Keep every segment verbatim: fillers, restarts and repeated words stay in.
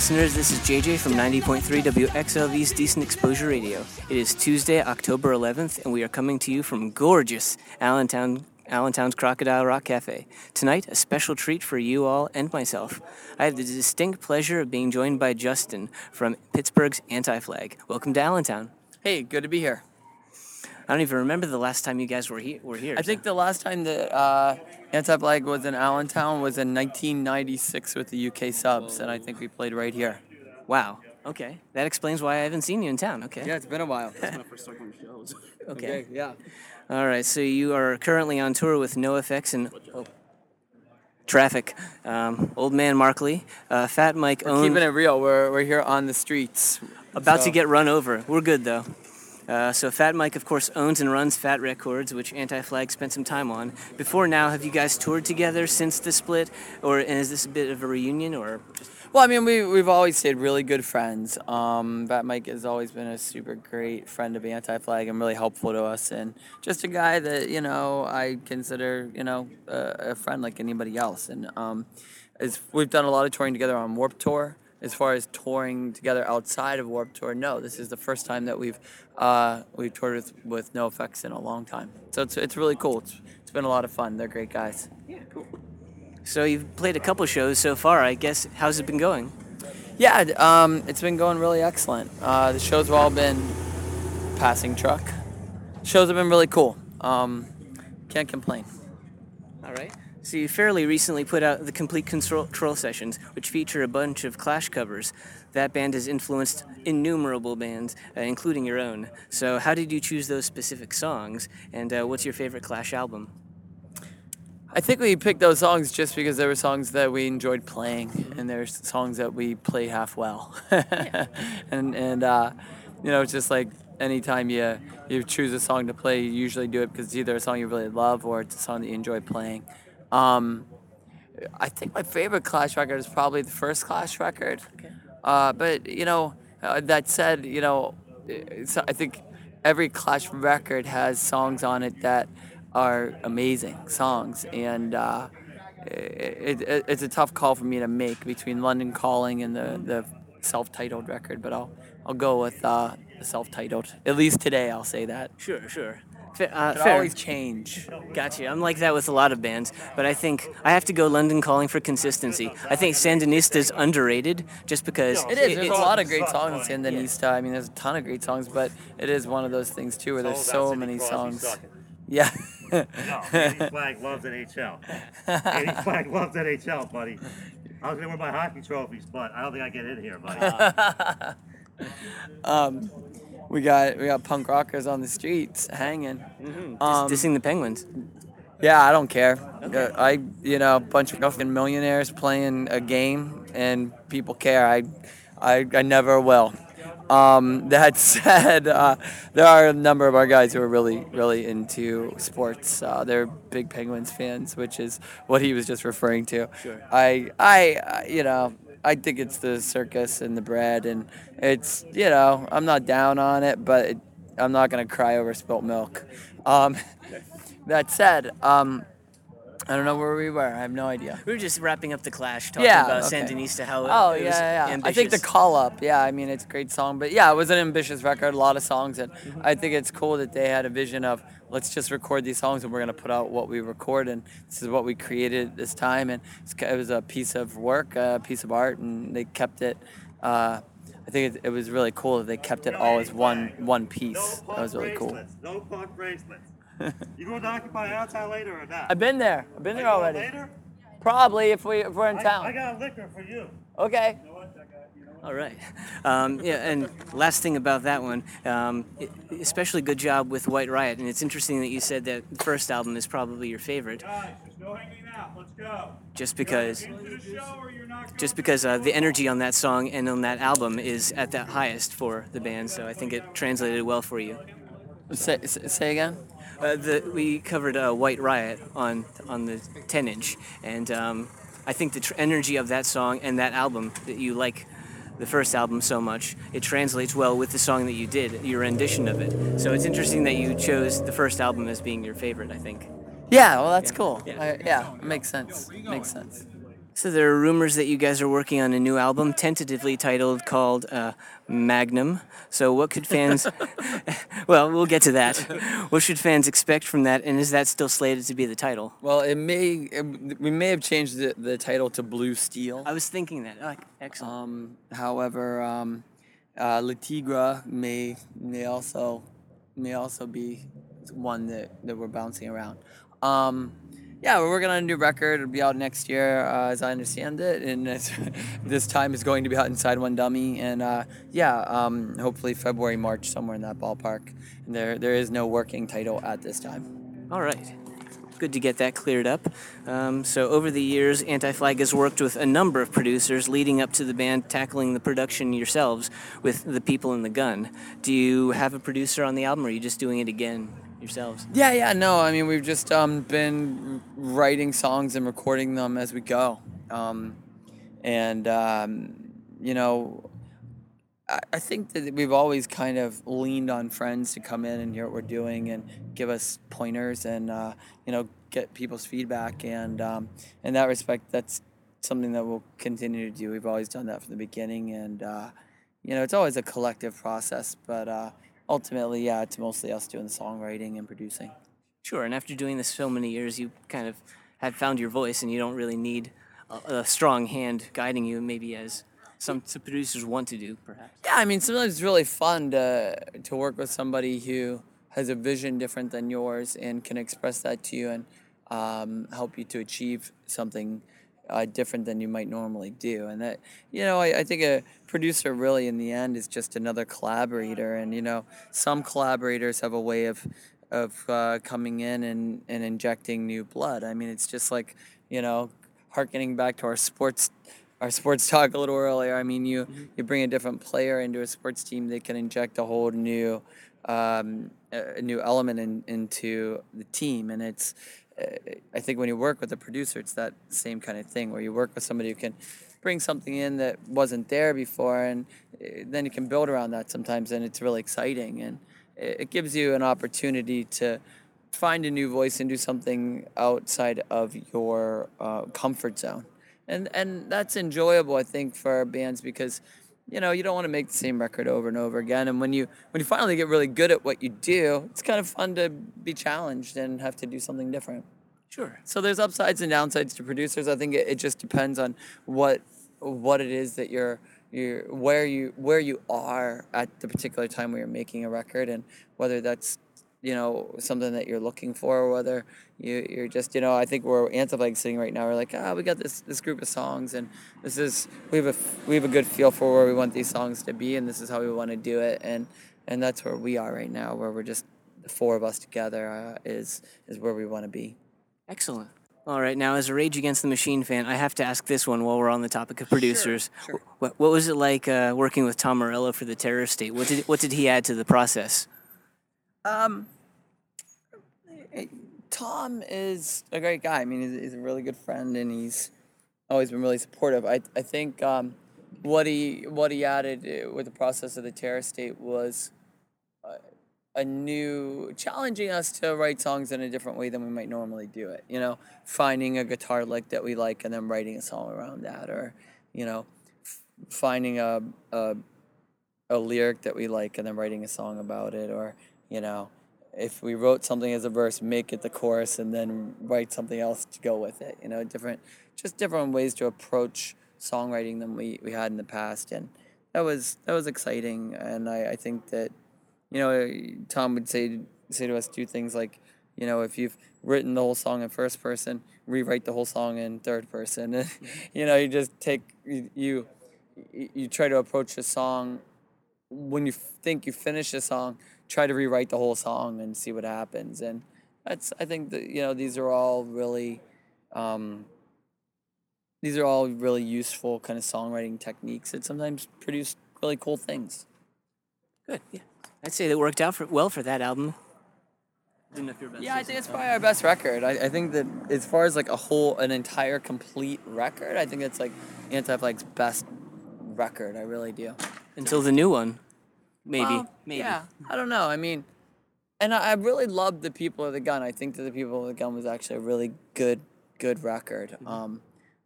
listeners, this is J J from ninety point three W X L V's Decent Exposure Radio. It is Tuesday, October eleventh, and we are coming to you from gorgeous Allentown, Allentown's Crocodile Rock Cafe. Tonight, a special treat for you all and myself. I have the distinct pleasure of being joined by Justin from Pittsburgh's Anti-Flag. Welcome to Allentown. Hey, good to be here. I don't even remember the last time you guys were, he- were here. I so. think the last time that uh, Anti-Flag was in Allentown was in nineteen ninety-six with the U K Subs, and I think we played right here. Wow. Okay. That explains why I haven't seen you in town. Okay. Yeah, it's been a while. That's my first time on the shows. Okay. Okay, yeah. All right. So you are currently on tour with NoFX and oh, Traffic. Um, Old Man Markley, uh, Fat Mike We're owned. keeping it real. We're we're here on the streets. About So- to get run over. We're good though. Uh, so Fat Mike, of course, owns and runs Fat Records, which Anti-Flag spent some time on. Before now, have you guys toured together since the split, or and is this a bit of a reunion, or? Well, I mean, we we've always stayed really good friends. Um, Fat Mike has always been a super great friend of Anti-Flag and really helpful to us, and just a guy that you know I consider you know a, a friend like anybody else. And um, as we've done a lot of touring together on Warped Tour. As far as touring together outside of Warped Tour, no, this is the first time that we've uh, we've toured with, with NoFX in a long time. So it's it's really cool. It's it's been a lot of fun. They're great guys. Yeah, cool. So you've played a couple shows so far, I guess. How's it been going? Yeah, um, it's been going really excellent. Uh, the shows have all been passing truck. Shows have been really cool. Um, can't complain. All right. So you fairly recently put out the Complete Control, Control Sessions, which feature a bunch of Clash covers. That band has influenced innumerable bands, uh, including your own. So how did you choose those specific songs, and uh, what's your favorite Clash album? I think we picked those songs just because they were songs that we enjoyed playing, and they're songs that we play half well. and and uh, you know, it's just like anytime you you choose a song to play, you usually do it because it's either a song you really love or it's a song that you enjoy playing. Um, I think my favorite Clash record is probably the first Clash record. Okay. Uh, but you know, uh, that said, you know, it's, I think every Clash record has songs on it that are amazing songs, and uh, it, it, it's a tough call for me to make between London Calling and the, the self-titled record. But I'll I'll go with uh, the self-titled. At least today, I'll say that. Sure, sure. Fa- uh, It fair. always change. Gotcha. I'm like that with a lot of bands, but I think I have to go London Calling for consistency. I think Sandinista's underrated just because It is. There's a it's- lot of great songs in Sandinista. I mean, there's a ton of great songs, but it is one of those things too where there's so many songs. Yeah. No, eighties Flag loves N H L. eighties Flag loves N H L, buddy. I was gonna wear my hockey trophies, but I don't think I get in here, buddy. um, we got we got punk rockers on the streets hanging. Mm-hmm. Um, dissing the Penguins. yeah, I don't care. Uh, I you know a bunch of fucking millionaires playing a game and people care. I I, I never will. Um, that said, uh, there are a number of our guys who are really, really into sports. Uh, they're big Penguins fans, which is what he was just referring to. Sure. I, I, uh, you know, I think it's the circus and the bread, and it's, you know, I'm not down on it, but it, I'm not gonna cry over spilt milk. Um, that said, um, I don't know where we were. I have no idea. We were just wrapping up the Clash, talking Yeah, about okay. Sandinista, how it, Oh it yeah, was yeah. yeah. ambitious. I think the call up. Yeah, I mean it's a great song, but yeah, it was an ambitious record. A lot of songs, and I think it's cool that they had a vision of let's just record these songs and we're gonna put out what we record, and this is what we created this time, and it's, it was a piece of work, a piece of art, and they kept it. Uh, I think it, it was really cool that they kept it all as one one piece. No That was really cool. bracelets. No punk bracelets. You going to Occupy Allentown later or not? I've been there. I've been Are there you going already. Later? Probably if we if we're in I, town. I got a liquor for you. Okay. All right. Um, yeah, and last thing about that one, um, i- especially good job with White Riot. And it's interesting that you said that the first album is probably your favorite, Guys, there's no hanging out. Let's go. just because, Into the show or you're not just because uh, the energy on that song and on that album is at the highest for the band. So I think it translated well for you. Say say say again. Uh, the, we covered uh, White Riot on on the ten inch, and um, I think the tr- energy of that song and that album, that you like the first album so much, it translates well with the song that you did, your rendition of it. So it's interesting that you chose the first album as being your favorite, I think. Yeah, well, that's Yeah. cool. Yeah. I, yeah, it makes sense. Makes sense. So there are rumors that you guys are working on a new album, tentatively titled called uh, Magnum. So what could fans? Well, we'll get to that. What should fans expect from that? And is that still slated to be the title? Well, it may it, we may have changed the, the title to Blue Steel. I was thinking that. Oh, excellent. Um, however, um, uh, Le Tigre may may also may also be one that, that we're bouncing around. Um, yeah, we're working on a new record. It'll be out next year, uh, as I understand it, and it's, this time is going to be out Inside One Dummy, and uh, yeah, um, hopefully February, March, somewhere in that ballpark. And there there is no working title at this time. All right. Good to get that cleared up. Um, so over the years, Anti-Flag has worked with a number of producers leading up to the band tackling the production yourselves with the people in the gun. Do you have a producer on the album, or are you just doing it again yourselves? Yeah, yeah, no. I mean, we've just um, been writing songs and recording them as we go. Um, and, um, you know, I, I think that we've always kind of leaned on friends to come in and hear what we're doing and give us pointers and, uh, you know, get people's feedback. And um, in that respect, that's something that we'll continue to do. We've always done that from the beginning. And, uh, you know, it's always a collective process, but uh, ultimately, yeah, it's mostly us doing the songwriting and producing. Sure, and after doing this so many years, you kind of have found your voice, and you don't really need a, a strong hand guiding you, maybe as some, some producers want to do, perhaps. Yeah, I mean, sometimes it's really fun to to work with somebody who has a vision different than yours and can express that to you and um, help you to achieve something uh, different than you might normally do. And that, you know, I, I think a producer really in the end is just another collaborator. And, you know, some collaborators have a way of of uh, coming in and, and injecting new blood. I mean, it's just like, you know, hearkening back to our sports our sports talk a little earlier. I mean, you, mm-hmm. you bring a different player into a sports team, they can inject a whole new um, a new element in, into the team. And it's, uh, I think when you work with a producer, it's that same kind of thing where you work with somebody who can bring something in that wasn't there before, and then you can build around that sometimes, and it's really exciting. And it gives you an opportunity to find a new voice and do something outside of your uh, comfort zone. And and that's enjoyable, I think, for our bands because, you know, you don't want to make the same record over and over again. And when you when you finally get really good at what you do, it's kind of fun to be challenged and have to do something different. Sure. So there's upsides and downsides to producers. I think it, it just depends on what what it is that you're you're where you where you are at the particular time where you're making a record, and whether that's, you know, something that you're looking for, or whether you, you're just, you know, I think we're Anti-Flag sitting right now. We're like, ah, we got this this group of songs, and this is we have a we have a good feel for where we want these songs to be, and this is how we want to do it, and and that's where we are right now, where we're just the four of us together uh, is is where we want to be. Excellent. All right, now as a Rage Against the Machine fan, I have to ask this one while we're on the topic of producers. Sure, sure. What, what was it like uh, working with Tom Morello for the Terror State? What did what did he add to the process? Um. Tom is a great guy. I mean, he's, he's a really good friend, and he's always been really supportive. I I think um, what he what he added with the process of the Terror State was uh, a new challenging us to write songs in a different way than we might normally do it. You know, finding a guitar lick that we like and then writing a song around that, or you know, f- finding a, a a lyric that we like and then writing a song about it, or you know, if we wrote something as a verse, make it the chorus and then write something else to go with it. You know, different, just different ways to approach songwriting than we, we had in the past. And that was, that was exciting. And I, I think that, you know, Tom would say, say to us, do things like, you know, if you've written the whole song in first person, rewrite the whole song in third person. And, you know, you just take, you, you, you try to approach a song when you think you finish a song, try to rewrite the whole song and see what happens. And that's, I think that, you know, these are all really, um, these are all really useful kind of songwriting techniques that sometimes produce really cool things. Good. Yeah. I'd say that worked out for, well for that album. Didn't know if you're best yeah, I think it's probably our best record. I, I think that as far as like a whole, an entire complete record, I think it's like Anti-Flag's best record. I really do. Until the new one. Maybe. Well, Maybe. Yeah, I don't know. I mean, and I, I really loved The People of the Gun. I think that The People of the Gun was actually a really good, good record. Mm-hmm. Um,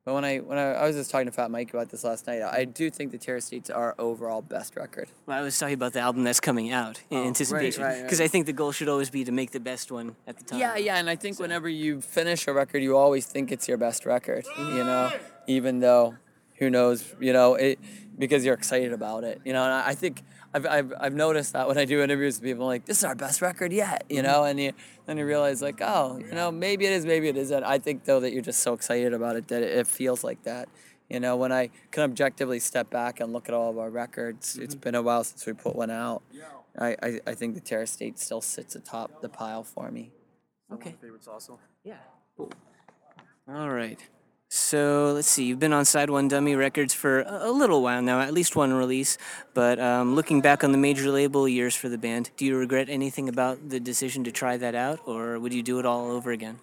But when I when I, I was just talking to Fat Mike about this last night, I do think the Terror State's our overall best record. Well, I was talking about the album that's coming out in Oh, right, anticipation, right, because right. I think the goal should always be to make the best one at the time. Yeah, yeah, and I think whenever you finish a record, you always think it's your best record, you know, even though, who knows, you know, it because you're excited about it, you know. And I I think I've I've I've noticed that when I do interviews with people, like, this is our best record yet, you know, and you then you realize, like, oh, you know, maybe it is, maybe it isn't. I think though that you're just so excited about it that it, it feels like that. You know, when I can objectively step back and look at all of our records, it's been a while since we put one out. I, I, I think the Terror State still sits atop the pile for me. Okay. Favorites also. Yeah. Cool. All right. So let's see. You've been on Side One Dummy Records for a, a little while now, at least one release. But um, looking back on the major label years for the band, do you regret anything about the decision to try that out, or would you do it all over again?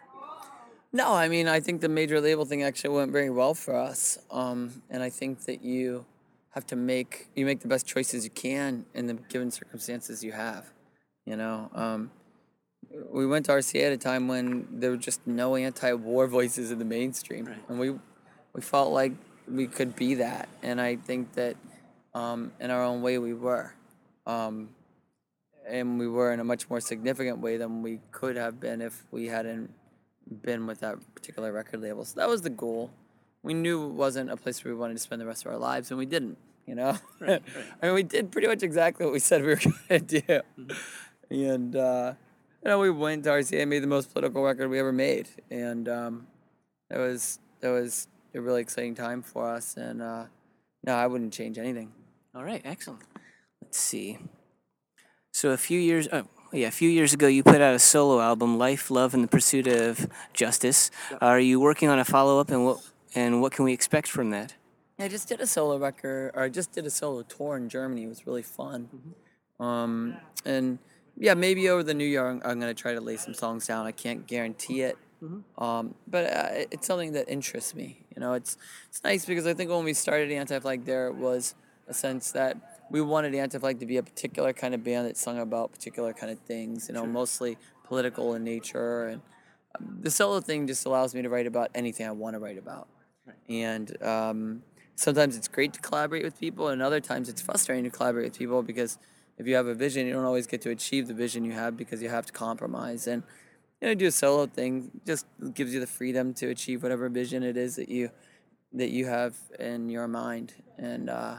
No, I mean, I think the major label thing actually went very well for us. Um, and I think that you have to make, you make the best choices you can in the given circumstances you have, you know. Um, we went to R C A at a time when there were just no anti-war voices in the mainstream. Right. And we, we felt like we could be that. And I think that um, in our own way we were. Um, and we were in a much more significant way than we could have been if we hadn't been with that particular record label. So that was the goal. We knew it wasn't a place where we wanted to spend the rest of our lives, and we didn't, you know? Right, right. I mean, we did pretty much exactly what we said we were going to do. Mm-hmm. And, uh, you know, we went to R C A and made the most political record we ever made. And um, that was that was a really exciting time for us. And, uh, no, I wouldn't change anything. All right, excellent. Let's see. So a few years, oh yeah, a few years ago, you put out a solo album, "Life, Love, and the Pursuit of Justice." Are you working on a follow-up, and what and what can we expect from that? I just did a solo record, or I just did a solo tour in Germany. It was really fun. Um, and yeah, maybe over the new year, I'm, I'm going to try to lay some songs down. I can't guarantee it. Um, but uh, it's something that interests me. You know, it's it's nice because I think when we started Anti-Flag, there was a sense that we wanted Anti-Flag to be a particular kind of band that sung about particular kind of things. You know, mostly political in nature. And um, the solo thing just allows me to write about anything I want to write about. And um, sometimes it's great to collaborate with people, and other times it's frustrating to collaborate with people because if you have a vision, you don't always get to achieve the vision you have because you have to compromise. And you know, do a solo thing just gives you the freedom to achieve whatever vision it is that you that you have in your mind. And uh,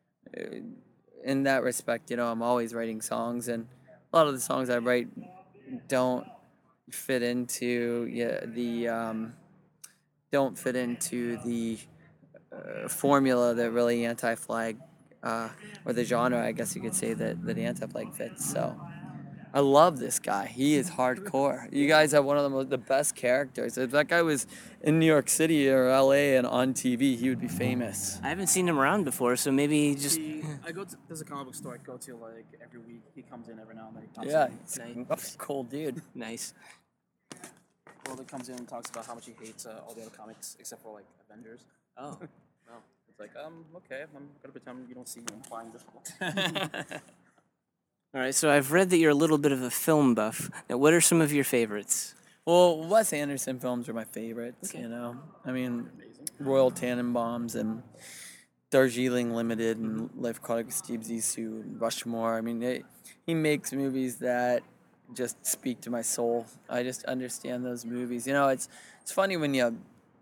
in that respect, you know, I'm always writing songs, and a lot of the songs I write don't fit into yeah, the um, don't fit into the uh, formula that really Anti-Flag uh, or the genre, I guess you could say, that that Anti-Flag fits. So I love this guy. He is hardcore. You guys have one of the most, the best characters. If that guy was in New York City or L A and on T V, he would be famous. I haven't seen him around before, so maybe just He, I go to there's a comic book store I go to like every week. He comes in every now and then. He pops Yeah, in. he's a cool dude. nice. Well, he comes in and talks about how much he hates uh, all the other comics except for like Avengers. Oh. No, it's like um okay, I'm gonna pretend you don't see me. I'm flying this book. All right, so I've read that you're a little bit of a film buff. Now, what are some of your favorites? Well, Wes Anderson films are my favorites, Okay. you know. I mean, Royal Tannenbaums and Darjeeling Limited and Life Aquatic with Steve Zissou and Rushmore. I mean, they, he makes movies that just speak to my soul. I just understand those movies. You know, it's it's funny when you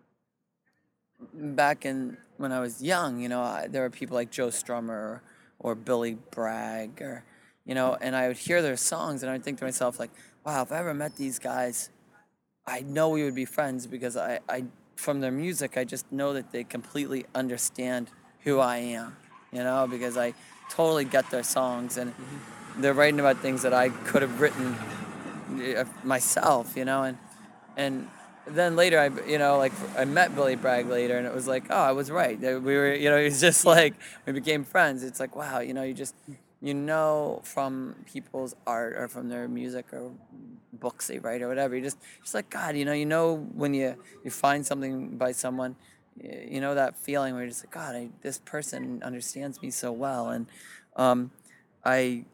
back in when I was young, you know, I, there were people like Joe Strummer or, or Billy Bragg or, you know, and I would hear their songs and I would think to myself like, wow, if I ever met these guys, I know we would be friends because I, I from their music, I just know that they completely understand who I am, you know, because I totally get their songs and they're writing about things that I could have written uh, myself, you know, and and then later I, you know, like I met Billy Bragg later and it was like, oh, I was right. We were, you know, it's just like we became friends. It's like, wow, you know, you just, you know, from people's art or from their music or books they write or whatever, you just, just like, God, you know, you know, when you, you find something by someone, you know, that feeling where you're just like, God, I, this person understands me so well. And um, I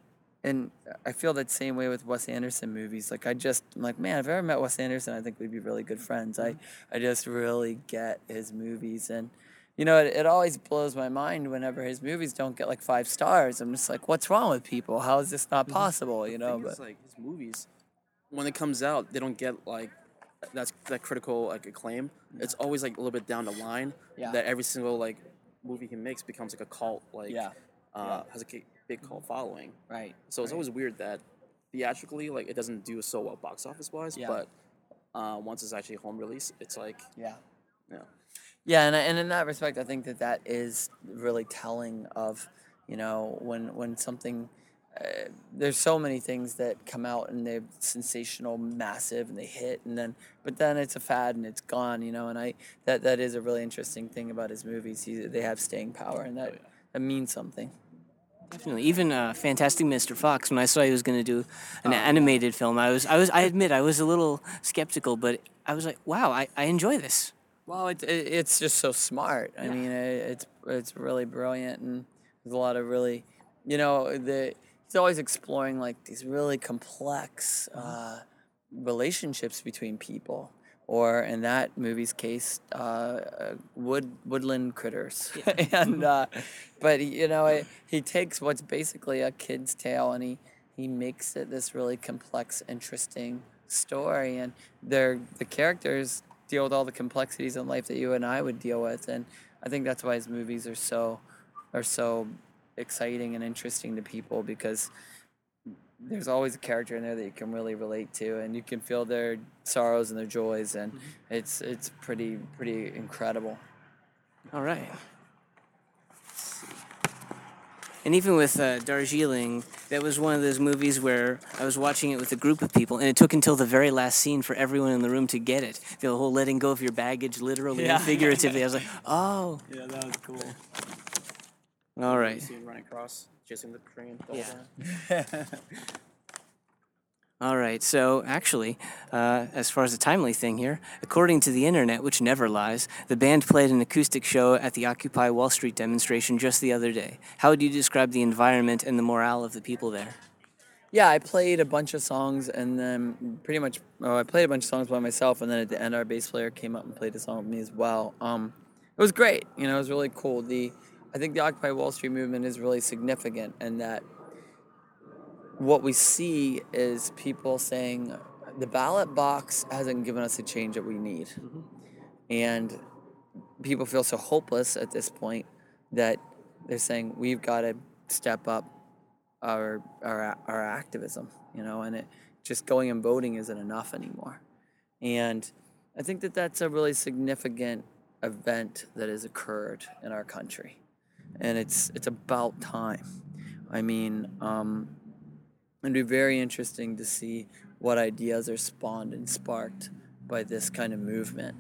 and I feel that same way with Wes Anderson movies. Like I just, I'm like, man, if I ever met Wes Anderson, I think we'd be really good friends. I, I just really get his movies, and you know, it, it always blows my mind whenever his movies don't get like five stars. I'm just like, what's wrong with people? How is this not possible? You know, Thing but is, like his movies, when it comes out, they don't get like that's that critical like acclaim. It's always like a little bit down the line. Yeah. That every single like movie he makes becomes like a cult. Like Yeah. Uh, has a ki- big cult following. right. So it's right. always weird that theatrically, like, it doesn't do so well box office wise. Yeah. But uh, once it's actually home release, it's like, Yeah. yeah. Yeah, and, I- and in that respect, I think that that is really telling of, you know, when when something, uh, there's so many things that come out and they're sensational, massive, and they hit, and then, but then it's a fad and it's gone, you know, and I, that, that is a really interesting thing about his movies. He, they have staying power, and that, that means something. Definitely. Even uh, Fantastic Mister Fox, when I saw he was going to do an animated film, I was, I was, I admit, I was a little skeptical, but I was like, wow, I, I enjoy this. Well, it, it, it's just so smart. I Yeah. mean, it, it's it's really brilliant, and there's a lot of really, you know, the he's always exploring like these really complex uh, relationships between people, or in that movie's case, uh, uh, wood woodland critters, and uh, but you know, it, he takes what's basically a kid's tale and he he makes it this really complex, interesting story, and they're the characters deal with all the complexities in life that you and I would deal with, and I think that's why his movies are so are so exciting and interesting to people, because there's always a character in there that you can really relate to, and you can feel their sorrows and their joys, and it's it's pretty pretty incredible. All right. And even with uh, Darjeeling, that was one of those movies where I was watching it with a group of people, and it took until the very last scene for everyone in the room to get it. The whole letting go of your baggage, literally Yeah. and figuratively. I was like, oh. Yeah, that was cool. All right. You see him running across, chasing the crane. the whole Yeah. time. All right, so actually, uh, as far as a timely thing here, according to the internet, which never lies, the band played an acoustic show at the Occupy Wall Street demonstration just the other day. How would you describe the environment and the morale of the people there? Yeah, I played a bunch of songs, and then pretty much, oh, I played a bunch of songs by myself, and then at the end, our bass player came up and played a song with me as well. Um, it was great. You know, it was really cool. The I think the Occupy Wall Street movement is really significant in that what we see is people saying the ballot box hasn't given us the change that we need, and people feel so hopeless at this point that they're saying we've got to step up our our our activism, you know, and it just going and voting isn't enough anymore. And I think that that's a really significant event that has occurred in our country, and it's it's about time. I mean, um, it'd be very interesting to see what ideas are spawned and sparked by this kind of movement.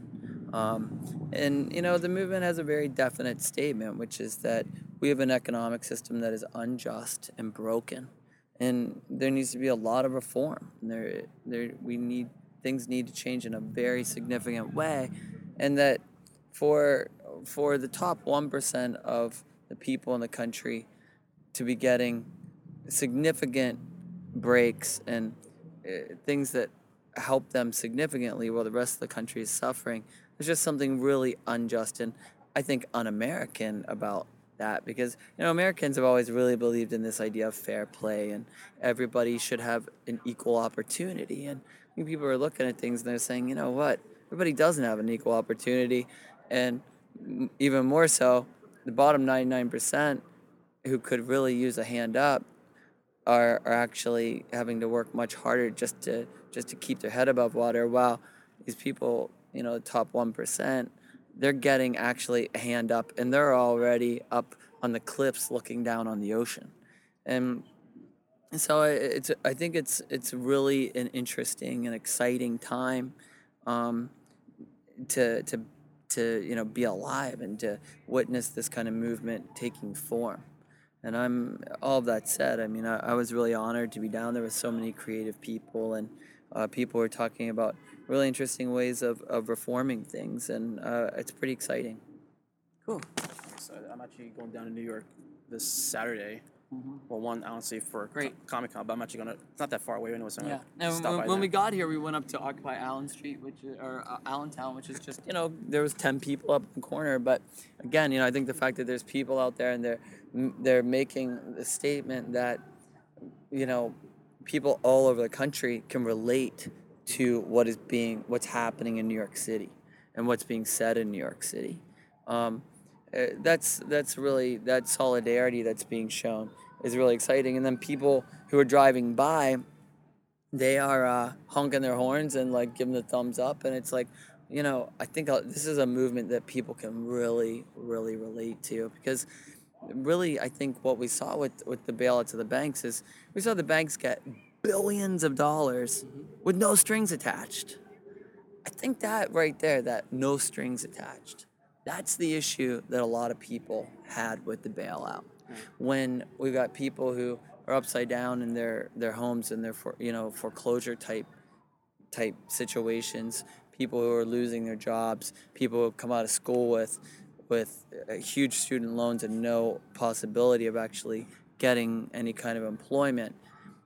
Um, and, you know, the movement has a very definite statement, which is that we have an economic system that is unjust and broken. And there needs to be a lot of reform. There, there, we need, things need to change in a very significant way. And that for, for the top one percent of the people in the country to be getting significant breaks and uh, things that help them significantly while the rest of the country is suffering. There's just something really unjust and I think un-American about that, because you know Americans have always really believed in this idea of fair play and everybody should have an equal opportunity. And I think people are looking at things and they're saying, you know what, everybody doesn't have an equal opportunity, and m- even more so, the bottom ninety-nine percent who could really use a hand up are, are actually having to work much harder just to just to keep their head above water, while these people, you know, the top one percent, they're getting actually a hand up and they're already up on the cliffs looking down on the ocean. And so I- it's I think it's it's really an interesting and exciting time um, to to to you know be alive and to witness this kind of movement taking form. And I'm all of that said, I mean, I, I was really honored to be down there with so many creative people, and uh, people were talking about really interesting ways of, of reforming things, and uh, it's pretty exciting. Cool. So I'm actually going down to New York this Saturday Well, one honestly for Great. Comic Con, but I'm actually gonna. It's not that far away anyway, so I'm Yeah. gonna And stop when, by when there. we got here, we went up to Occupy Allen Street, which is, or uh, Allentown, which is just, you know, there was ten people up in the corner. But again, you know, I think the fact that there's people out there and they're they're making the statement that, you know, people all over the country can relate to what is being, what's happening in New York City, and what's being said in New York City. Um, uh, that's that's really that solidarity that's being shown is really exciting. And then people who are driving by, they are uh, honking their horns and like giving the thumbs up, and it's like, you know, I think uh, this is a movement that people can really, really relate to, because really, I think what we saw with with the bailouts of the banks is we saw the banks get billions of dollars with no strings attached. I think that right there, that no strings attached, that's the issue that a lot of people had with the bailout. When we got people who are upside down in their, their homes and their for, you know foreclosure type type situations, people who are losing their jobs, people who come out of school with with uh, huge student loans and no possibility of actually getting any kind of employment.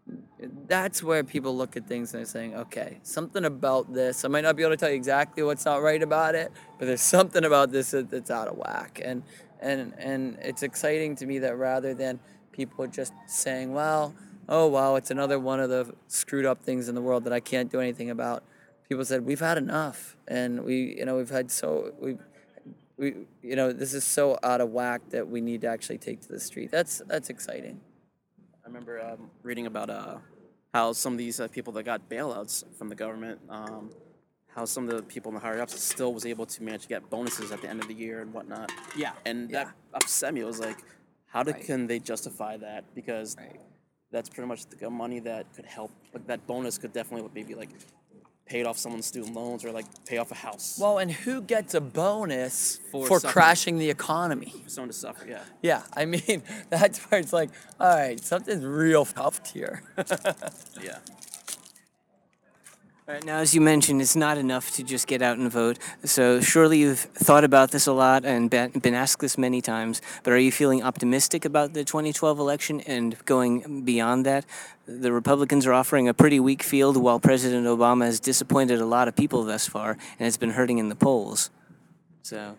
That's where people look at things and they're saying, okay, something about this. I might not be able to tell you exactly what's not right about it, but there's something about this that, that's out of whack. And and and it's exciting to me that rather than people just saying, well, oh wow, it's another one of the screwed up things in the world that I can't do anything about. People said, we've had enough, and we, you know, we've had so we, we, you know, this is so out of whack that we need to actually take to the street. That's that's exciting. I remember um, reading about uh, how some of these uh, people that got bailouts from the government, um, how some of the people in the higher ups still was able to manage to get bonuses at the end of the year and whatnot. Yeah. And Yeah. that upset me. It was like, how do, Right. can they justify that? Because Right. that's pretty much the money that could help. Like that bonus could definitely maybe like paid off someone's student loans or like pay off a house. Well, and who gets a bonus For for, suffering. crashing the economy? For someone to suffer, yeah. Yeah, I mean, that's where it's like, all right, something's real tough here. Yeah. All right, now, as you mentioned, it's not enough to just get out and vote. So surely you've thought about this a lot and been been asked this many times, but are you feeling optimistic about the twenty twelve election and going beyond that? The Republicans are offering a pretty weak field, while President Obama has disappointed a lot of people thus far, and it's been hurting in the polls. So,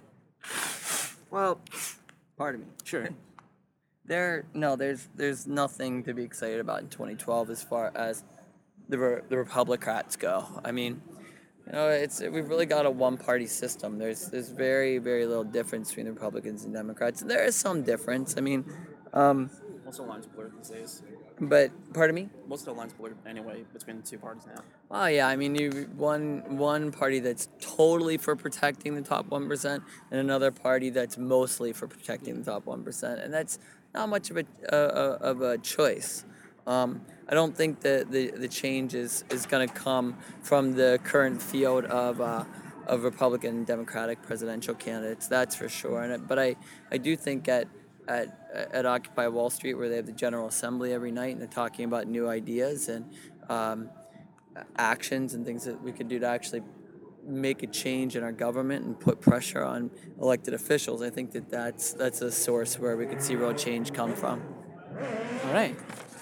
Well, pardon me. sure. There, no, there's there's nothing to be excited about in twenty twelve as far as the Re- the Republicans go. I mean, you know, it's we've really got a one-party system. There's there's very very little difference between the Republicans and Democrats. There is some difference. I mean, um, Most of the lines blurred these days. but pardon me. Most of the lines blurred anyway between the two parties now. Oh yeah, I mean, you one one party that's totally for protecting the top one percent, and another party that's mostly for protecting the top one percent, and that's not much of a uh, of a choice. Um, I don't think that the the change is, is going to come from the current field of uh, of Republican and Democratic presidential candidates. That's for sure. And it, but I, I do think at at at Occupy Wall Street, where they have the General Assembly every night and they're talking about new ideas and um, actions and things that we could do to actually make a change in our government and put pressure on elected officials. I think that that's that's a source where we could see real change come from. All right.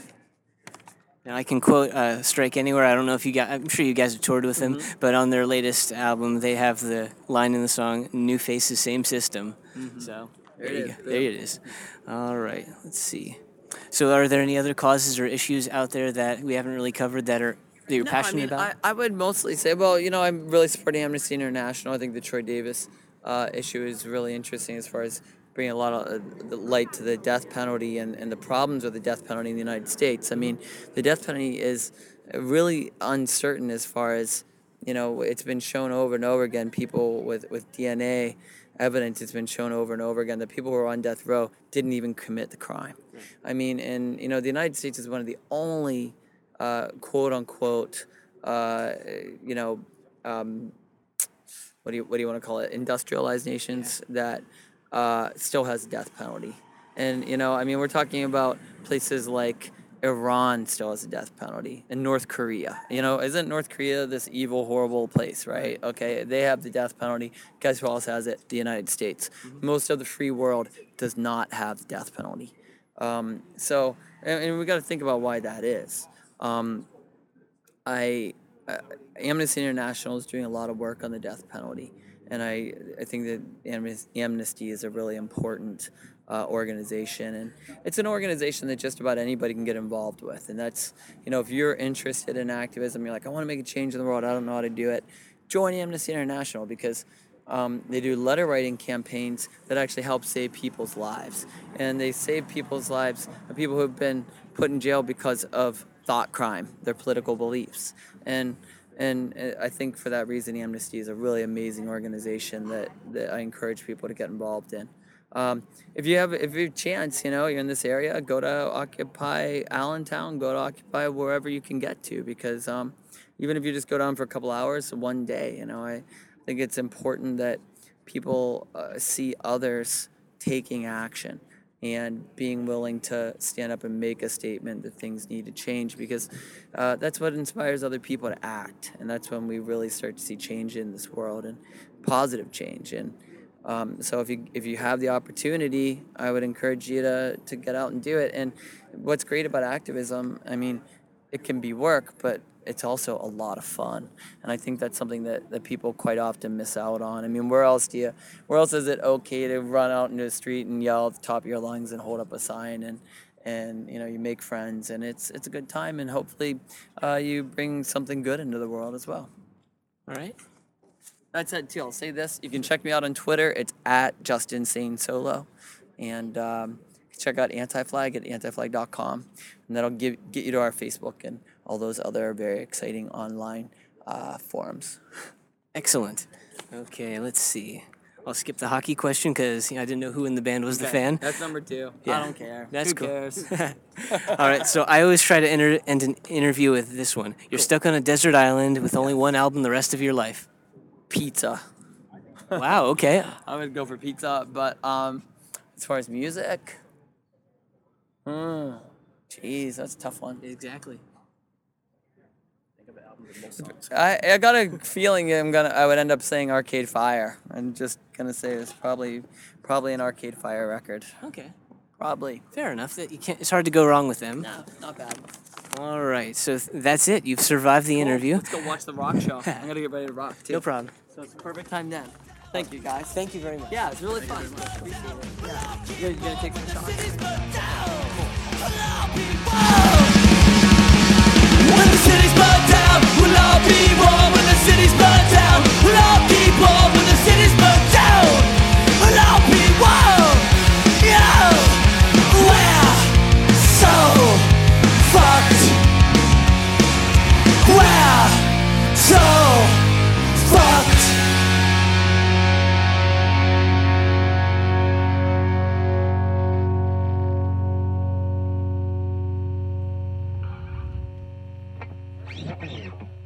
And I can quote uh, Strike Anywhere. I don't know if you guys, I'm sure you guys have toured with them, but on their latest album, they have the line in the song, New Faces, Same System. So there, There it you is. go. There it is. All right. Let's see. So are there any other causes or issues out there that we haven't really covered that are that you're No, passionate I mean, about? I, I would mostly say, well, you know, I'm really supporting Amnesty International. I think the Troy Davis uh, issue is really interesting as far as bringing a lot of uh, the light to the death penalty and, and the problems with the death penalty in the United States. I mean, the death penalty is really uncertain as far as, you know, it's been shown over and over again. People with, with D N A evidence, it's been shown over and over again that people who are on death row didn't even commit the crime. I mean, and, you know, the United States is one of the only uh, quote unquote, uh, you know, um, what do you what do you want to call it? Industrialized nations that uh, still has a death penalty, and you know, I mean, we're talking about places like Iran still has a death penalty, and North Korea. You know, isn't North Korea this evil, horrible place, right? Okay, they have the death penalty. Guess who else has it? The United States. Most of the free world does not have the death penalty. Um, so, and, and we got to think about why that is. Um, I uh, Amnesty International is doing a lot of work on the death penalty, and I I think that Amnes- Amnesty is a really important uh, organization, and it's an organization that just about anybody can get involved with. And that's, you know, if you're interested in activism, you're like, I want to make a change in the world, I don't know how to do it, join Amnesty International, because um, they do letter writing campaigns that actually help save people's lives, and they save people's lives of people who have been put in jail because of thought crime, their political beliefs. And and I think for that reason, Amnesty is a really amazing organization that, that I encourage people to get involved in. Um, if you have if you have a chance, you know, you're in this area, go to Occupy Allentown, go to Occupy wherever you can get to, because um, even if you just go down for a couple hours, one day, you know, I think it's important that people uh, see others taking action and being willing to stand up and make a statement that things need to change, because uh, that's what inspires other people to act, and that's when we really start to see change in this world, and positive change. And um, so if you if you have the opportunity, I would encourage you to, to get out and do it. And what's great about activism, I mean, it can be work, but it's also a lot of fun. And I think that's something that, that people quite often miss out on. I mean, where else do you, where else is it okay to run out into the street and yell at the top of your lungs and hold up a sign, and, and you know, you make friends, and it's it's a good time, and hopefully uh, you bring something good into the world as well. All right. That's it, too. I'll say this. You can check me out on Twitter. It's at Justin Sane Solo. And um, check out Anti-Flag at anti flag dot com. And that'll give, get you to our Facebook and all those other very exciting online uh, forums. Excellent. Okay, let's see. I'll skip the hockey question because you know, I didn't know who in the band was the fan. That's number two. Yeah. I don't care. That's Who cool. cares? All right, so I always try to enter, end an interview with this one. You're stuck on a desert island with only one album the rest of your life. Pizza. Wow, okay. I would go for pizza, but um, as far as music, hmm, jeez, that's a tough one. Exactly. I, I got a feeling I'm gonna I would end up saying Arcade Fire. I'm just gonna say it's probably probably an Arcade Fire record. Okay. Probably. Fair enough. That you can't. It's hard to go wrong with them. No, not bad. All right, so th- that's it. You've survived the interview. Let's go watch the rock show. I'm gonna get ready to rock too. No problem. So it's a perfect time then. Thank you guys. Thank you very much. Yeah, it's really fun. Appreciate it. Yeah. You're, you're gonna take some shots. When the city's burned down, we'll all be warm. When the city's burned down, we'll all be warm. When the city's burned down, we'll all be warm. Yeah, we're so fucked. We're so fucked. Thank you.